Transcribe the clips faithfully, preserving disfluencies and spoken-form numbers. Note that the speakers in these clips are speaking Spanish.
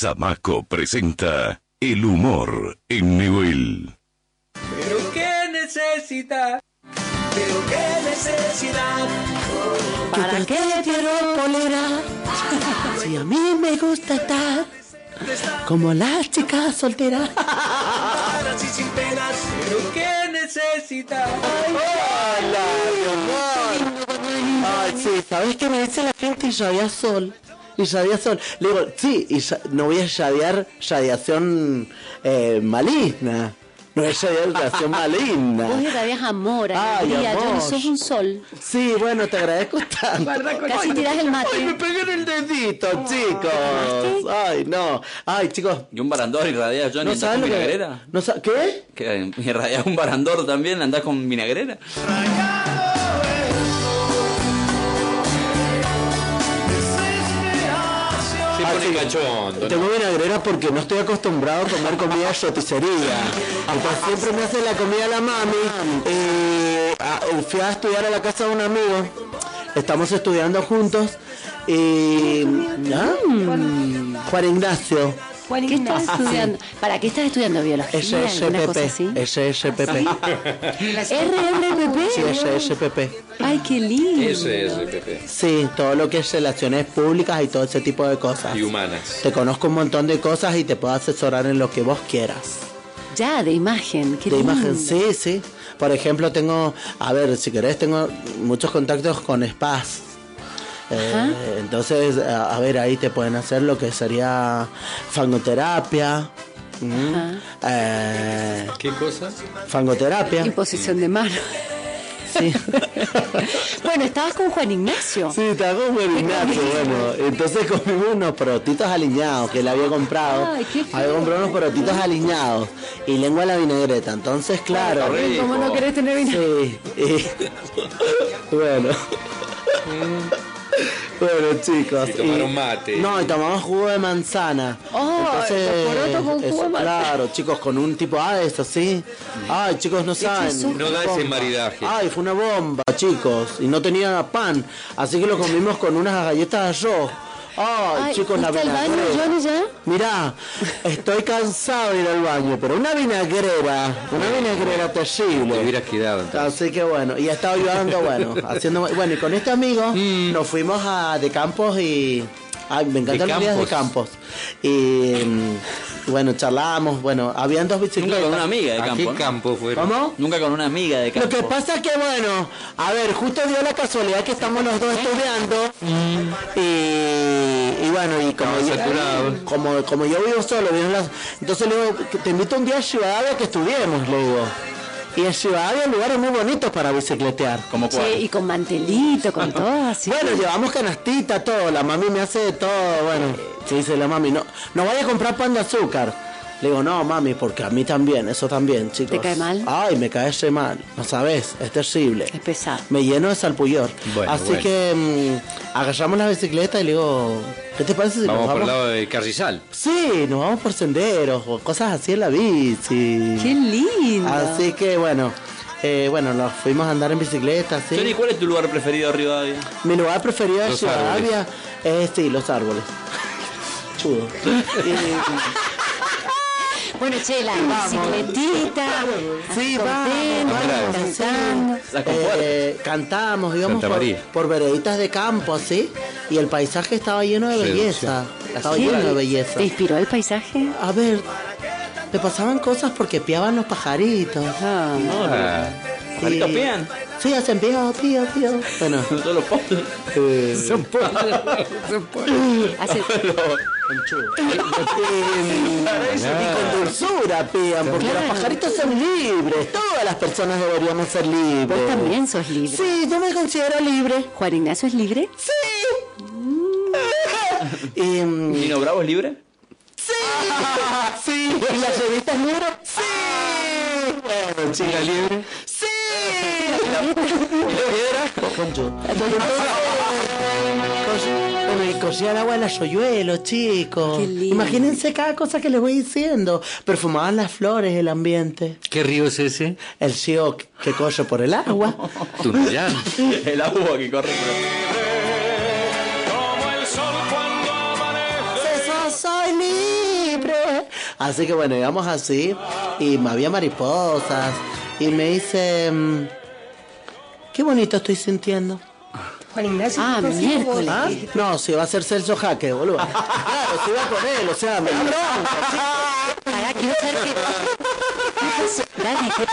Samaco presenta el humor en Nehuel. Pero qué necesidad, pero qué necesidad. ¿Para qué quiero polera? Si a mí me gusta estar como las chicas solteras. Así sin penas, pero qué necesidad. ¡Hola, mi amor! Ay, sí, ¿sabes qué me dice la gente? Irradia sol. Irradia sol. Le digo, sí, irra- no voy a irradiar radiación eh, maligna. No voy a irradiar radiación maligna. Vos irradias amor, Ay, alegría, amor. Johnny, sos un sol. Sí, bueno, te agradezco tanto. Casi tirás el mate. Ay, me pegué en el dedito, chicos. Ay, no. Ay, chicos. ¿Y un barandor irradiado, Johnny? ¿No ¿Andás sabes con lo que...? vinagrera? No sa- ¿Qué? ¿Qué? ¿Irradiás un barandor también? ¿Andás con vinagrera? Se pone cachondo. Tengo vinagrera porque no estoy acostumbrado a comer comida de roticería. Entonces siempre me hace la comida la mami. Eh, a- fui a estudiar a la casa de un amigo. Estamos estudiando juntos. Y... ah, Juan Ignacio. ¿Qué estás estudiando? ¿Para qué estás estudiando biología? ¿Alguna cosa S S P P. así? S S P P. ¿R R P P? Sí, S S P P. Ay, qué lindo. S S P P. Sí, todo lo que es relaciones públicas y todo ese tipo de cosas. Y humanas. Te conozco un montón de cosas y te puedo asesorar en lo que vos quieras. Ya, de imagen. Qué De lindo. imagen, sí, sí. Por ejemplo, tengo, a ver, si querés, tengo muchos contactos con spas. Eh, entonces, a, a ver, ahí te pueden hacer lo que sería fangoterapia. mm, eh, ¿Qué cosa? fangoterapia. Imposición de mano. Sí. Bueno, estabas con Juan Ignacio. Sí, estaba con Juan Ignacio, bueno, entonces comimos unos porotitos aliñados que él había comprado. Ay, qué feo. Había comprado unos porotitos aliñados y lengua a la vinagreta, entonces claro. rico. ¿Cómo no querés tener vinagreta? Sí, y, bueno. Bueno, chicos. Y tomaron y- mate. No, y tomamos jugo de manzana. Oh, entonces, los porotos con jugo eso, de manzana. claro, chicos, con un tipo A de eso, sí. Ay, chicos, no saben. No da ese Bomba. maridaje. Ay, fue una bomba, chicos. Y no tenía pan. Así que lo comimos con unas galletas de arroz. Ay, Ay, chicos, la ¿fuiste al baño, vinagrera. Johnny, ya? Mirá, estoy cansado de ir al baño, pero una vinagrera, una vinagrera Te terrible. hubieras quedado entonces. Así que bueno, y he estado ayudando, bueno, haciendo, bueno, y con este amigo nos fuimos a de Campos y, ay, me encantan los días de Campos. Y mm, bueno, charlamos, bueno, habían dos bicicletas. Nunca con una amiga de ¿A campo, qué ¿no? campo fueron? ¿Cómo? Nunca con una amiga de Lo campo. que pasa es que, bueno, a ver, justo dio la casualidad que estamos los dos estudiando y, y bueno, y como yo, como, como yo vivo solo, vivo en la- entonces le digo, te invito un día a Rivadavia que estudiemos, le digo. Y en Rivadavia hay lugares muy bonitos para bicicletear. ¿Cómo cuál? Che, y con mantelito, con todo así. Bueno, llevamos canastita, todo, la mami me hace de todo, bueno, sí, dice la mami, no, no vaya a comprar pan de azúcar. Le digo, no, mami, porque a mí también, eso también, chicos. ¿Te cae mal? Ay, me cae re mal, no sabes, es terrible. Es pesado. Me lleno de salpullior. Bueno, Así bueno. que mm, agarramos la bicicleta y le digo, ¿qué te parece si Vamos nos por el vamos? lado de Carrizal. Sí, nos vamos por senderos o cosas así en la bici. Qué lindo. Así que bueno, eh, bueno, nos fuimos a andar en bicicleta, sí. Johnny, ¿cuál es tu lugar preferido de Rivadavia? Mi lugar preferido de Los Rivadavia es, sí, los árboles. Chudo. Bueno, che, la bicicletita. Sí, contento, vamos, cantando. La compuerta. Eh, cantamos, íbamos Santa por, María. por vereditas de campo, así, y el paisaje estaba lleno de belleza. Estaba lleno de belleza. ¿Te inspiró el paisaje? A ver, me pasaban cosas porque piaban los pajaritos. Ah, Ah, ¿Pajaritos Sí. pían? Sí, hacen pío, pío, pío. Bueno, Solo pop. eh, hace... y con dulzura pían, porque Claro. los pajaritos son libres. Todas las personas deberíamos ser libres. Vos también sos libre. Sí, yo me considero libre. ¿Juan Ignacio es libre? Sí. y, mm, ¿Nino Bravo es libre? sí. Sí. ¿Y las revistas libres? Sí. Bueno, chica libre. Sí. ¿Y la piedra? Concho. Bueno, y cosía el agua del arroyuelo, chicos. Qué lindo. Imagínense cada cosa que les voy diciendo. Perfumaban las flores, el ambiente. ¿qué río es ese? El río que corre por el agua. Tunuyán. El agua que corre por el... Como el sol cuando amanece. Eso soy libre. Así que bueno, íbamos así y había mariposas y me dice, mm, qué bonito estoy sintiendo. Juan Ignacio. Ah, ¿qué pasó? miércoles. ¿Ah? No, si va a ser Celso Jaque, boludo. Claro, si va con él, o sea, me da bronca, chico. Pará, quiero saber qué... ¿Qué pasó? Dale, ¿qué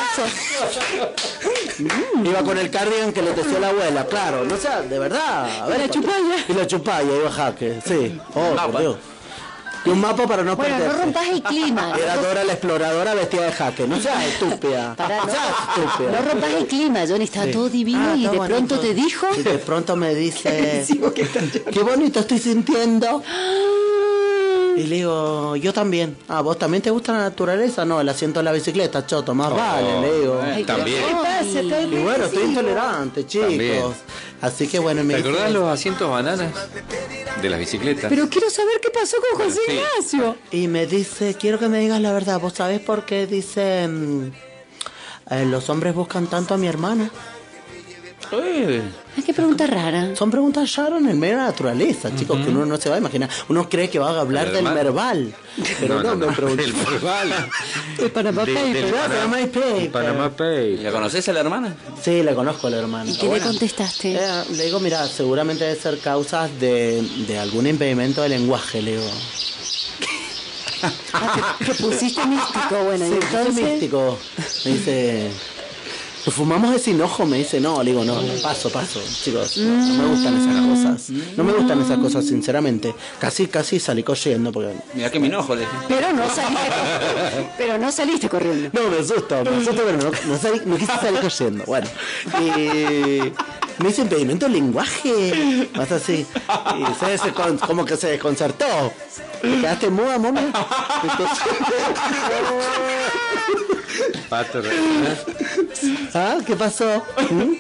pasó? Iba con el cardigan que le teció la abuela, claro, no sé, de verdad. A ver, la chupalla. Y la chupalla, iba Jaque, sí. Oh, por Dios. Y un mapa para no Bueno, no perderse. rompas el clima. Era Dora la exploradora vestida de Jaque, no seas estúpida. Pará, no no, seas estúpida. no rompas el clima, Johnny, estaba Sí. todo divino Ah, y está de bonito. pronto te dijo... Y de pronto me dice, qué bonito estoy sintiendo. Y le digo, yo también. Ah, ¿vos también te gusta la naturaleza? No, el asiento de la bicicleta, choto, más vale, le digo. eh, también. ¿Qué pasa? Está Y bien. bueno, estoy intolerante, chicos. También. Así que bueno, me ¿Te acordás dice- los asientos bananas de las bicicletas? Pero quiero saber qué pasó con José Sí. Ignacio. Y me dice, quiero que me digas la verdad. ¿Vos sabés por qué dicen eh, los hombres buscan tanto a mi hermana? Eh, Ay, qué pregunta rara. Son preguntas raras en el medio de la naturaleza, chicos, que uno no se va a imaginar. Uno cree que va a hablar ¿El del mar? Merval. Pero no, me preguntó. El verbal. El Panamá De- Papers. del Claro, Panama Paper. el Panamá Pay. ¿La conoces a la hermana? Sí, le conozco a la hermana. ¿Y qué le contestaste? Eh, le digo, mira, seguramente debe ser causas de, de algún impedimento de lenguaje, le digo. Ah, te, te pusiste místico, bueno, y Sí, todo entonces... místico. Me dice, ¿lo fumamos de sinojo? Me dice, no, le digo, no, paso, paso, chicos, no, no me gustan esas cosas. No me gustan esas cosas, sinceramente. Casi, casi salí corriendo porque... Mira que me enojo, le dije. Pero no saliste, pero no saliste corriendo. No, me asusto, me asusto, pero no, no, salí- no quise salir corriendo. Bueno, y me dice impedimento de lenguaje. Más así. Y se, se con- como que se desconcertó. ¿Te quedaste muda, momia? Entonces- Pato, ¿verdad? ¿Ah? ¿Qué pasó? ¿Mm?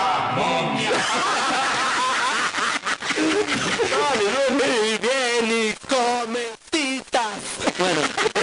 Muy bien y cometitas. Bueno.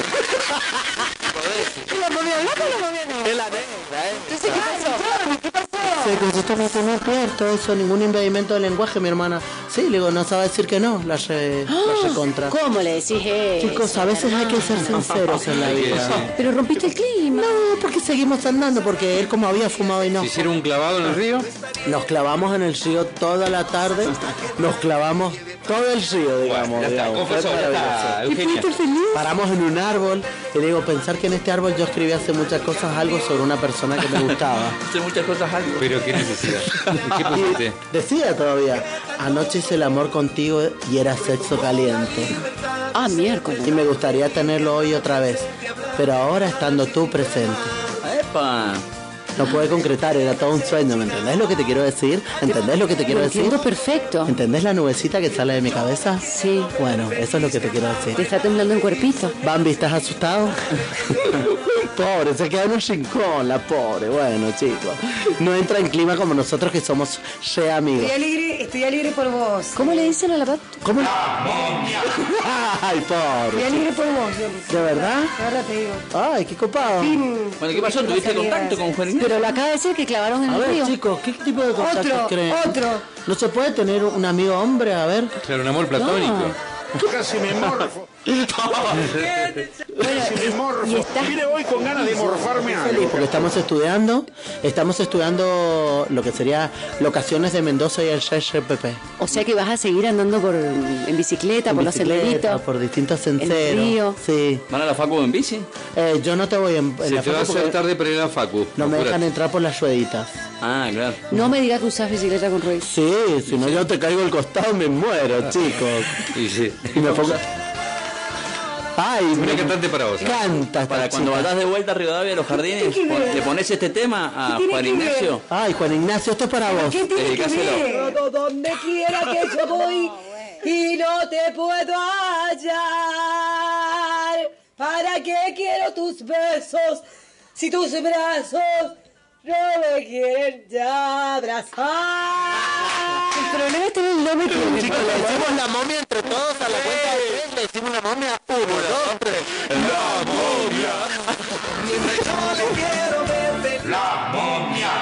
¿La momia blanca o la momia negra? Es la negra, ¿eh? Entonces, ¿qué pasó? Sí, que esto no tiene abierto eso, ningún impedimento de lenguaje, mi hermana. Sí, le digo, no sabe decir que no, la re, la recontra. ¿Cómo le decís eso? Chicos, a veces hay que ser sinceros en la vida. Pero rompiste el clima. No, porque seguimos andando, porque él como había fumado y no. ¿Se hicieron un clavado en el río? Nos clavamos en el río toda la tarde, nos clavamos todo el río, digamos. Ya está, digamos. Fue confesó, ya está, maravilloso. Eugenia. ¿Fuiste feliz? Paramos en un árbol y le digo, pensar que en este árbol yo escribí hace muchas cosas algo sobre una persona que me gustaba. Hice muchas cosas algo. Pero qué necesidad. ¿Qué pusiste? Decía todavía, anoche hice el amor contigo y era sexo caliente. Ah, miércoles. Y me gustaría tenerlo hoy otra vez, pero ahora estando tú presente. ¡Epa! No pude concretar, era todo un sueño, ¿me entendés lo que te quiero decir? ¿Entendés lo que te quiero Lo decir? entiendo perfecto. ¿Entendés la nubecita que sale de mi cabeza? Sí. Bueno, eso es lo que te quiero Te decir. está temblando el cuerpito. Bambi, ¿estás asustado? Pobre, se queda en un rincón, la pobre. Bueno, chicos, no entra en clima como nosotros que somos re amigos. Estoy alegre, estoy alegre por vos. ¿Cómo le dicen a la pat? ¿Cómo? Ay, Estoy pobre. alegre por vos, Johnny. ¿De verdad? Ahora te digo. Ay, qué copado. Bueno, ¿qué pasó? ¿Tuviste contacto con Juan Ignacio? Pero lo acaba de decir que clavaron en A el ver, río. chicos, ¿qué tipo de contacto Otro, creen? otro. ¿No se puede tener un amigo hombre? A ver. Claro, un amor platónico. Casi me morfo. Bueno, Casi me morfo. y está- Mire, voy con ganas de morfarme Feliz, algo. porque estamos estudiando, estamos estudiando lo que sería locaciones de Mendoza y el R P P. O sea que vas a seguir andando por, en bicicleta, En por los bicicleta, senderitos. por distintos el senderos. río. Sí. ¿Van a la Facu en bici? Eh, yo no te voy en, en Se la te va a foto hacer porque tarde para ir a la Facu. no me Apurate. dejan entrar por las rueditas. Ah, claro. No me digas que usás bicicleta con ruedas. Sí, si no yo te caigo al costado y me muero, chicos. Y sí. Y me pongo... Ay, Una me cantante para vos. encanta esta Para cuando chica. vayas de vuelta a Rivadavia a los jardines, pon- le pones este tema a ¿Qué tiene Juan que ver? Ignacio. Ay, Juan Ignacio, esto es para vos. ¿Qué tiene que Dedicáselo. ver? Todo donde quiera que yo voy y no te puedo hallar. ¿Para qué quiero tus besos si tus brazos no me quieren ya abrazar? El problema está en el nombre que le Chicos, le decimos la momia entre todos a la cuenta de tres, le decimos la momia. Uno, dos, tres. La momia. Yo le quiero ver. La momia.